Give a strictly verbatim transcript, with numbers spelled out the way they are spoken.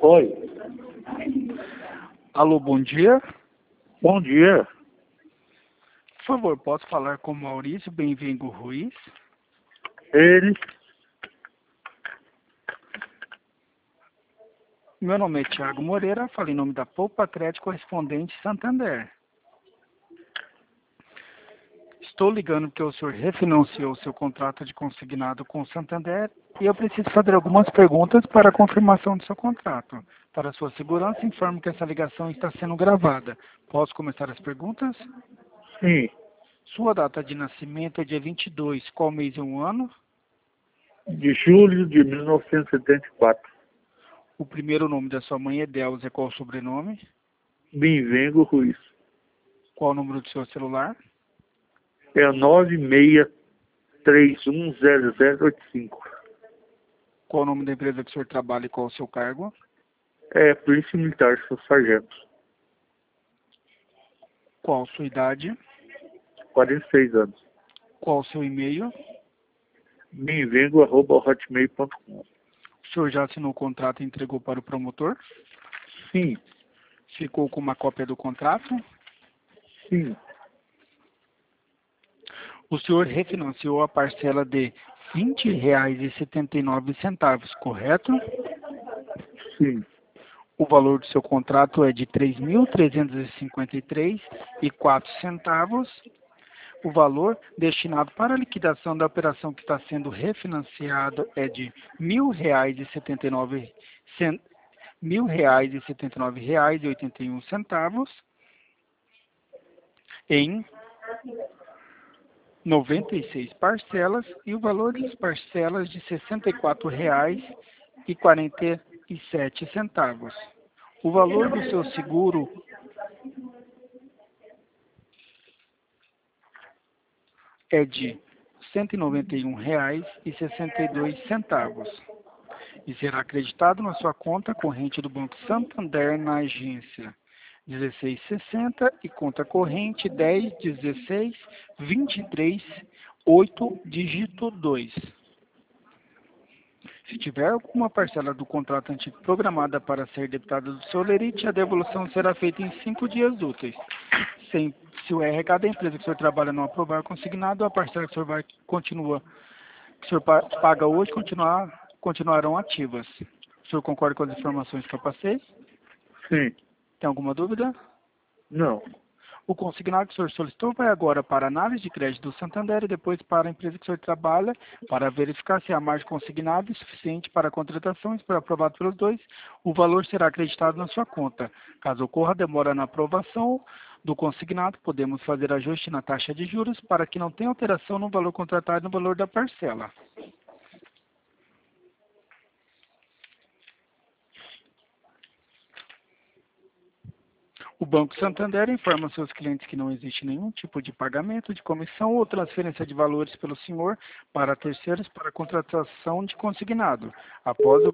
Oi. Alô, bom dia. Bom dia. Por favor, posso falar com Maurício Bem-vindo Ruiz? Ele. Meu nome é Thiago Moreira, falo em nome da Poupa Crédito Correspondente Santander. Estou ligando porque o senhor refinanciou seu contrato de consignado com o Santander e eu preciso fazer algumas perguntas para a confirmação do seu contrato. Para sua segurança, informo que essa ligação está sendo gravada. Posso começar as perguntas? Sim. Sua data de nascimento é dia vinte e dois, qual mês e um ano? De julho de mil novecentos e setenta e quatro. O primeiro nome da sua mãe é Delza, qual o sobrenome? Bem-vindo Ruiz. Qual o número do seu celular? É nove seis três um zero zero oito cinco. Qual o nome da empresa que o senhor trabalha e qual o seu cargo? É Polícia Militar, sou sargento. Qual a sua idade? quarenta e seis anos. Qual o seu e-mail? Bem-vindo arroba hotmail ponto com. O senhor já assinou o contrato e entregou para o promotor? Sim. Ficou com uma cópia do contrato? Sim. O senhor refinanciou a parcela de vinte reais e setenta e nove centavos, correto? Sim. O valor do seu contrato é de três mil trezentos e cinquenta e três reais e quatro centavos. O valor destinado para a liquidação da operação que está sendo refinanciada é de mil reais e setenta e nove cent... mil reais e setenta e nove reais e oitenta e um centavos em noventa e seis parcelas e o valor das parcelas de sessenta e quatro reais e quarenta e sete centavos. O valor do seu seguro é de cento e noventa e um reais e sessenta e dois centavos e será acreditado na sua conta corrente do Banco Santander na agência dezesseis sessenta e conta corrente dez dezesseis vinte e três oito dígito dois. Se tiver alguma parcela do contrato antigo programada para ser debitada do seu lerite, a devolução será feita em cinco dias úteis. Sem, se o R H da empresa que o senhor trabalha não aprovar consignado, a parcela que o senhor vai, continua, que o senhor paga hoje continuar, continuarão ativas. O senhor concorda com as informações que eu passei? Sim. Tem alguma dúvida? Não. O consignado que o senhor solicitou vai agora para a análise de crédito do Santander e depois para a empresa que o senhor trabalha para verificar se a margem consignada é suficiente para a contratação e se for aprovado pelos dois, o valor será acreditado na sua conta. Caso ocorra demora na aprovação do consignado, podemos fazer ajuste na taxa de juros para que não tenha alteração no valor contratado e no valor da parcela. O Banco Santander informa seus clientes que não existe nenhum tipo de pagamento de comissão ou transferência de valores pelo senhor para terceiros para contratação de consignado. Após o